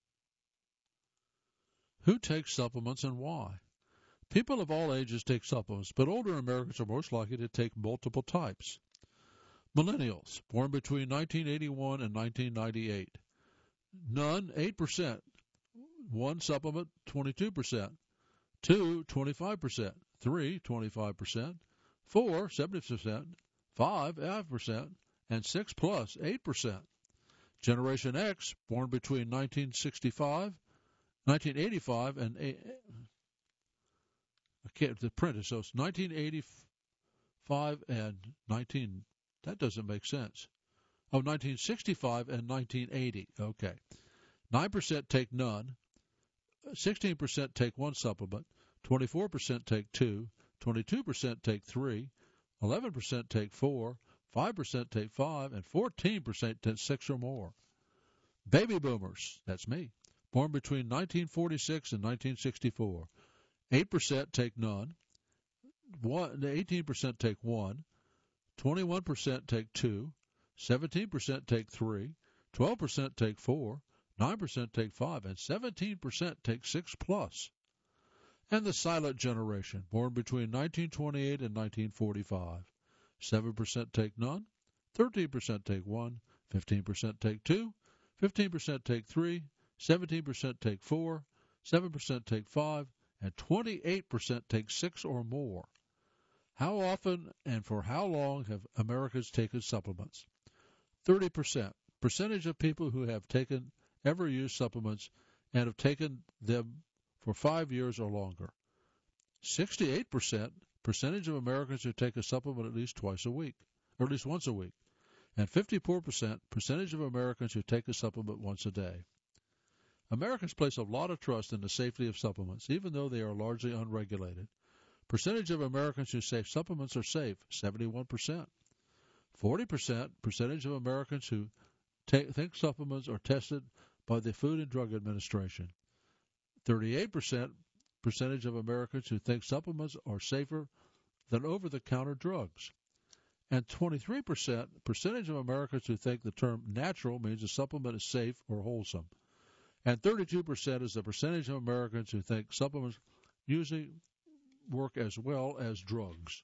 Who takes supplements and why? People of all ages take supplements, but older Americans are most likely to take multiple types. Millennials, born between 1981 and 1998. None, 8%. One supplement, 22%. Two, 25%. Three, 25%. Four, 70%. Five, 5%. And 6 plus, 8%. Generation X, born between 1985 and the print is so it's 1985 and 19. That doesn't make sense. 1965 and 1980. Okay. 9% take none. 16% take one supplement. 24% take two. 22% take three. 11% take four. 5% take five. And 14% take six or more. Baby boomers, that's me, born between 1946 and 1964. 8% take none. 18% take one. 21% take two. 17% take three. 12% take four. 9% take 5, and 17% take 6+. And the silent generation, born between 1928 and 1945. 7% take none, 13% take 1, 15% take 2, 15% take 3, 17% take 4, 7% take 5, and 28% take 6 or more. How often and for how long have Americans taken supplements? 30%. Percentage of people who have ever used supplements and have taken them for 5 years or longer. 68%. Percentage of Americans who take a supplement at least twice a week, or at least once a week. And 54%. Percentage of Americans who take a supplement once a day. Americans place a lot of trust in the safety of supplements, even though they are largely unregulated. Percentage of Americans who say supplements are safe, 71%. 40%. Percentage of Americans who think supplements are tested by the Food and Drug Administration. 38%. Percentage of Americans who think supplements are safer than over-the-counter drugs. And 23%. Percentage of Americans who think the term natural means a supplement is safe or wholesome. And 32% is the percentage of Americans who think supplements usually work as well as drugs.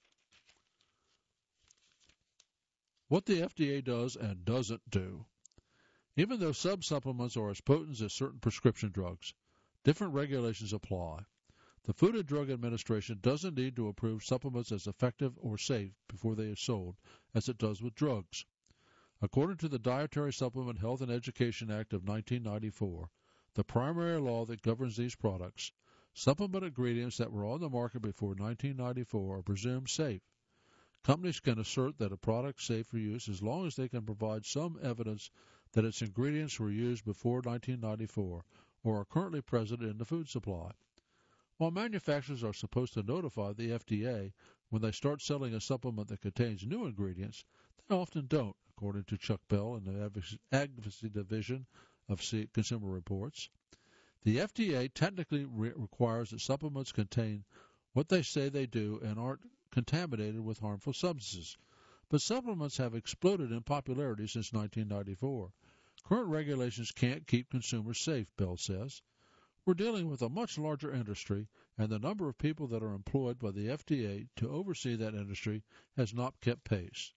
What the FDA does and doesn't do. Even though some supplements are as potent as certain prescription drugs, different regulations apply. The Food and Drug Administration doesn't need to approve supplements as effective or safe before they are sold, as it does with drugs. According to the Dietary Supplement Health and Education Act of 1994, the primary law that governs these products, supplement ingredients that were on the market before 1994 are presumed safe. Companies can assert that a product is safe for use as long as they can provide some evidence that its ingredients were used before 1994 or are currently present in the food supply. While manufacturers are supposed to notify the FDA when they start selling a supplement that contains new ingredients, they often don't, according to Chuck Bell in the Advocacy Division of Consumer Reports. The FDA technically requires that supplements contain what they say they do and aren't contaminated with harmful substances. But supplements have exploded in popularity since 1994. Current regulations can't keep consumers safe, Bell says. We're dealing with a much larger industry, and the number of people that are employed by the FDA to oversee that industry has not kept pace.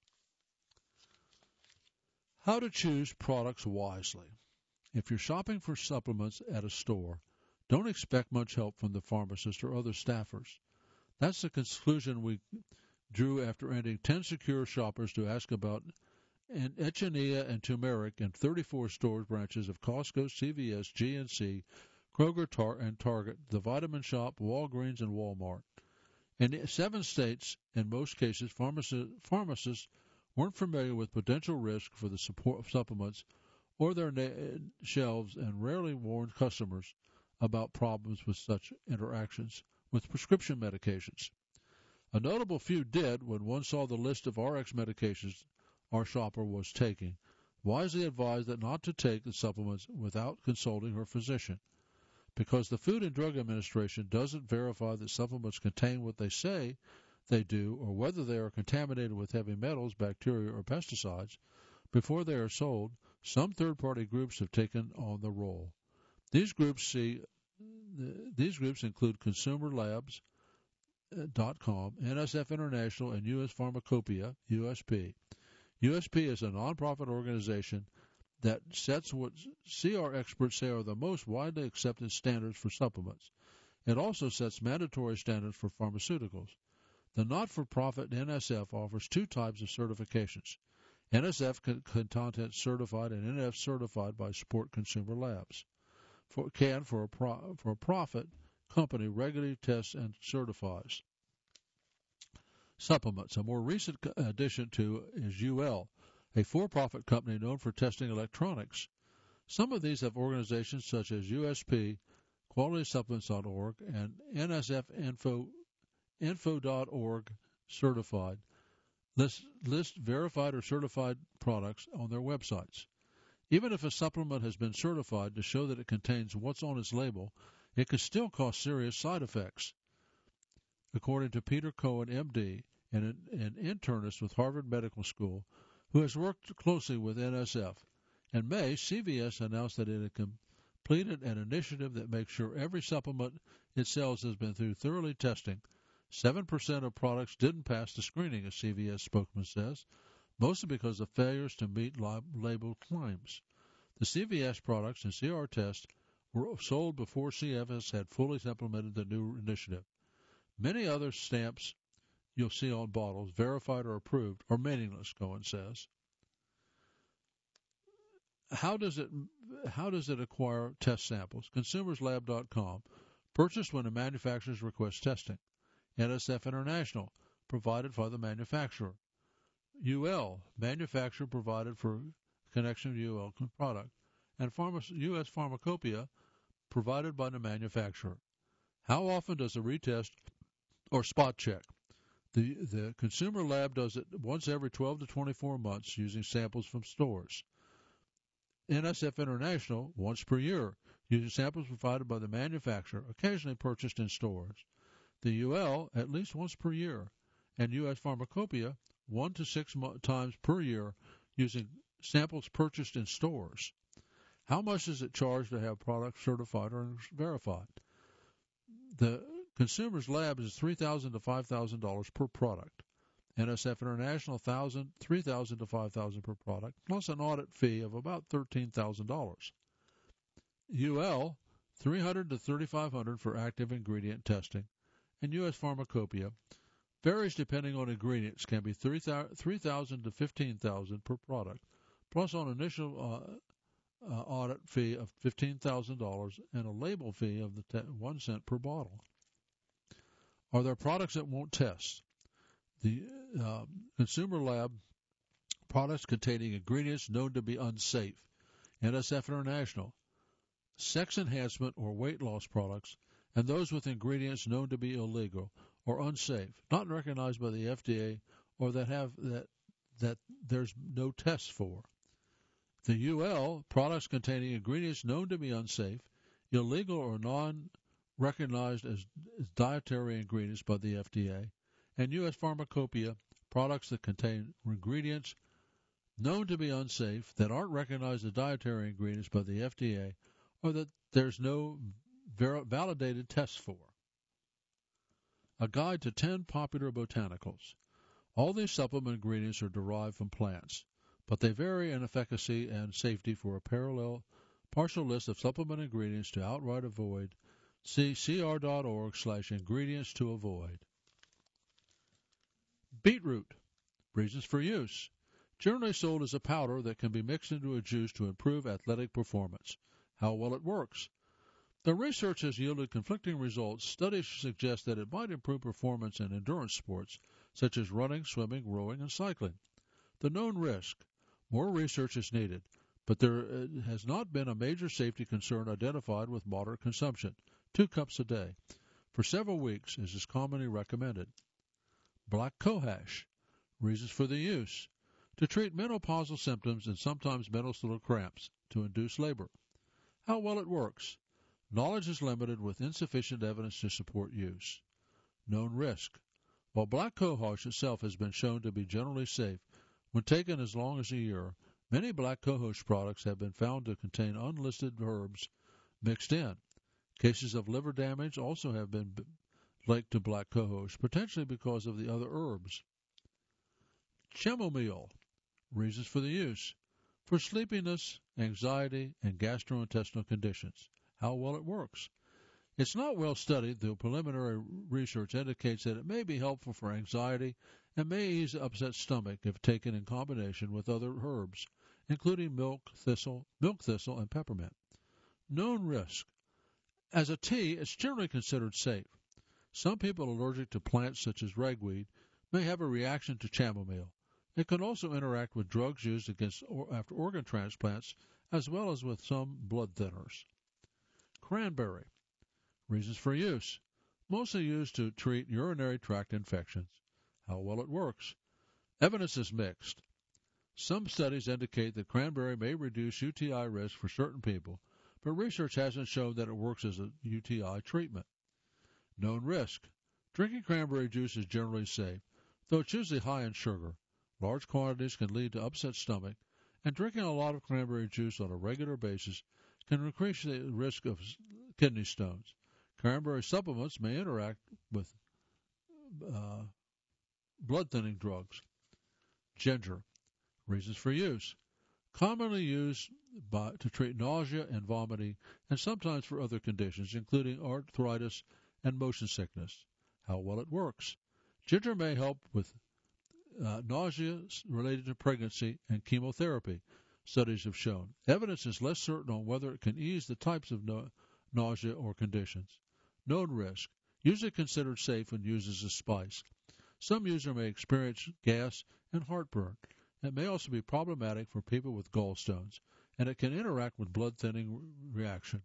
How to choose products wisely. If you're shopping for supplements at a store, don't expect much help from the pharmacist or other staffers. That's the conclusion we drew after ending 10 secure shoppers to ask about Echinacea and turmeric in 34 store branches of Costco, CVS, GNC, Kroger, and Target, the Vitamin Shop, Walgreens, and Walmart. In 7 states, in most cases, pharmacists weren't familiar with potential risk for the supplements or their shelves and rarely warned customers about problems with such interactions with prescription medications. A notable few did when one saw the list of RX medications our shopper was taking, wisely advised that not to take the supplements without consulting her physician. Because the Food and Drug Administration doesn't verify that supplements contain what they say they do or whether they are contaminated with heavy metals, bacteria, or pesticides before they are sold, some third-party groups have taken on the role. These groups include ConsumerLabs.com, NSF International, and U.S. Pharmacopoeia, USP. USP is a nonprofit organization that sets what CR experts say are the most widely accepted standards for supplements. It also sets mandatory standards for pharmaceuticals. The not-for-profit NSF offers 2 types of certifications: NSF Content Certified and NF Certified by Support Consumer Labs. For a profit company regularly tests and certifies. Supplements. A more recent addition to is UL, a for-profit company known for testing electronics. Some of these have organizations such as USP, QualitySupplements.org, and NSFinfo.org certified. List verified or certified products on their websites. Even if a supplement has been certified to show that it contains what's on its label, it could still cause serious side effects. According to Peter Cohen, MD, an internist with Harvard Medical School, who has worked closely with NSF. In May, CVS announced that it had completed an initiative that makes sure every supplement it sells has been through thoroughly testing. 7% of products didn't pass the screening, a CVS spokesman says, mostly because of failures to meet label claims. The CVS products in CR test were sold before CVS had fully implemented the new initiative. Many other stamps you'll see on bottles, verified or approved, are meaningless, Cohen says. How does it acquire test samples? ConsumersLab.com, purchased when the manufacturers request testing. NSF International, provided by the manufacturer. UL, manufacturer provided for connection to UL product. And U.S. Pharmacopoeia, provided by the manufacturer. How often does a retest or spot check? The Consumer Lab does it once every 12 to 24 months using samples from stores. NSF International, once per year, using samples provided by the manufacturer, occasionally purchased in stores. The UL, at least once per year, and U.S. Pharmacopoeia, 1 to 6 times per year, using samples purchased in stores. How much does it charge to have products certified or verified? The Consumer's Lab is $3,000 to $5,000 per product. NSF International, $3,000 to $5,000 per product, plus an audit fee of about $13,000. UL, $300 to $3,500 for active ingredient testing, and U.S. Pharmacopoeia varies depending on ingredients, can be $3,000 to $15,000 per product, plus an initial audit fee of $15,000 and a label fee of 1 cent per bottle. Are there products that won't test? The Consumer Lab, products containing ingredients known to be unsafe. NSF International, sex enhancement or weight loss products, and those with ingredients known to be illegal or unsafe, not recognized by the FDA, or that there's no tests for. The UL, products containing ingredients known to be unsafe, illegal, or non-recognized as dietary ingredients by the FDA, and U.S. Pharmacopoeia, products that contain ingredients known to be unsafe that aren't recognized as dietary ingredients by the FDA, or that there's no validated tests for. A guide to 10 popular botanicals. All these supplement ingredients are derived from plants, but they vary in efficacy and safety. For a partial list of supplement ingredients to outright avoid, see cr.org/ingredients to avoid. Beetroot. Reasons for use. Generally sold as a powder that can be mixed into a juice to improve athletic performance. How well it works. The research has yielded conflicting results. Studies suggest that it might improve performance in endurance sports, such as running, swimming, rowing, and cycling. The known risk. More research is needed, but there has not been a major safety concern identified with moderate consumption, 2 cups a day, for several weeks, as is commonly recommended. Black cohosh. Reasons for the use. To treat menopausal symptoms and sometimes menstrual cramps, to induce labor. How well it works. Knowledge is limited with insufficient evidence to support use. Known risk. While black cohosh itself has been shown to be generally safe, when taken as long as a year, many black cohosh products have been found to contain unlisted herbs mixed in. Cases of liver damage also have been linked to black cohosh, potentially because of the other herbs. Chamomile. Reasons for the use. For sleepiness, anxiety, and gastrointestinal conditions. How well it works. It's not well studied, though preliminary research indicates that it may be helpful for anxiety and may ease the upset stomach if taken in combination with other herbs, including milk thistle, and peppermint. Known risk. As a tea, it's generally considered safe. Some people allergic to plants such as ragweed may have a reaction to chamomile. It can also interact with drugs used after organ transplants, as well as with some blood thinners. Cranberry. Reasons for use. Mostly used to treat urinary tract infections. How well it works. Evidence is mixed. Some studies indicate that cranberry may reduce UTI risk for certain people, but research hasn't shown that it works as a UTI treatment. Known risk. Drinking cranberry juice is generally safe, though it's usually high in sugar. Large quantities can lead to upset stomach, and drinking a lot of cranberry juice on a regular basis can increase the risk of kidney stones. Cranberry supplements may interact with blood-thinning drugs. Ginger. Reasons for use. Commonly used to treat nausea and vomiting, and sometimes for other conditions, including arthritis and motion sickness. How well it works. Ginger may help with nausea related to pregnancy and chemotherapy, studies have shown. Evidence is less certain on whether it can ease the types of nausea or conditions. Known risk. Usually considered safe when used as a spice. Some users may experience gas and heartburn. It may also be problematic for people with gallstones, and it can interact with blood-thinning reaction.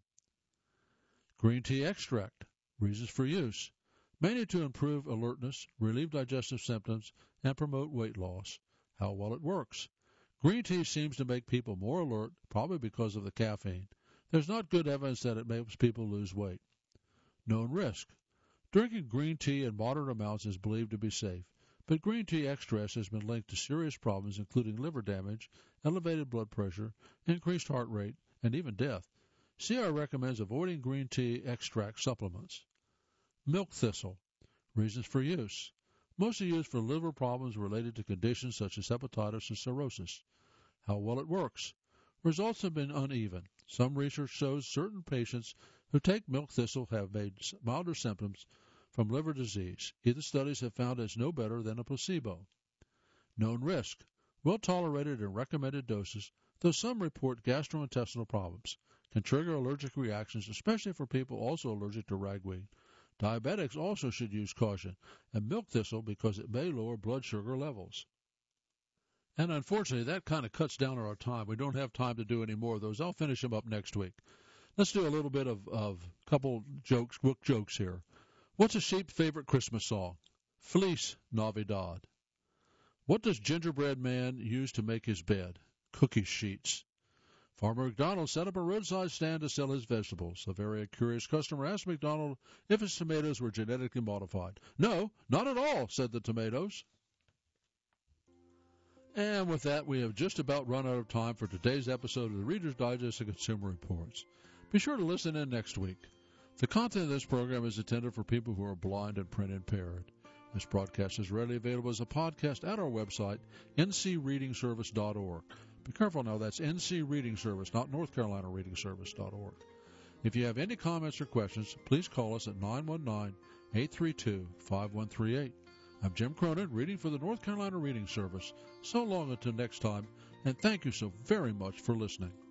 Green tea extract. Reasons for use. Mainly to improve alertness, relieve digestive symptoms, and promote weight loss. How well it works. Green tea seems to make people more alert, probably because of the caffeine. There's not good evidence that it makes people lose weight. Known risk. Drinking green tea in moderate amounts is believed to be safe, but green tea extract has been linked to serious problems including liver damage, elevated blood pressure, increased heart rate, and even death. CR recommends avoiding green tea extract supplements. Milk thistle. Reasons for use. Mostly used for liver problems related to conditions such as hepatitis and cirrhosis. How well it works. Results have been uneven. Some research shows certain patients who take milk thistle have made milder symptoms from liver disease. Either studies have found it's no better than a placebo. Known risk. Well tolerated in recommended doses, though some report gastrointestinal problems. Can trigger allergic reactions, especially for people also allergic to ragweed. Diabetics also should use caution, and milk thistle because it may lower blood sugar levels. And unfortunately, that kind of cuts down on our time. We don't have time to do any more of those. I'll finish them up next week. Let's do a little bit of couple jokes, book jokes here. What's a sheep's favorite Christmas song? Feliz Navidad. What does gingerbread man use to make his bed? Cookie sheets. Farmer McDonald set up a roadside stand to sell his vegetables. A very curious customer asked McDonald if his tomatoes were genetically modified. No, not at all, said the tomatoes. And with that, we have just about run out of time for today's episode of the Reader's Digest of Consumer Reports. Be sure to listen in next week. The content of this program is intended for people who are blind and print impaired. This broadcast is readily available as a podcast at our website, ncreadingservice.org. Be careful now, that's NC Reading Service, not North Carolina Reading Service.org. If you have any comments or questions, please call us at 919-832-5138. I'm Jim Cronin, reading for the North Carolina Reading Service. So long until next time, and thank you so very much for listening.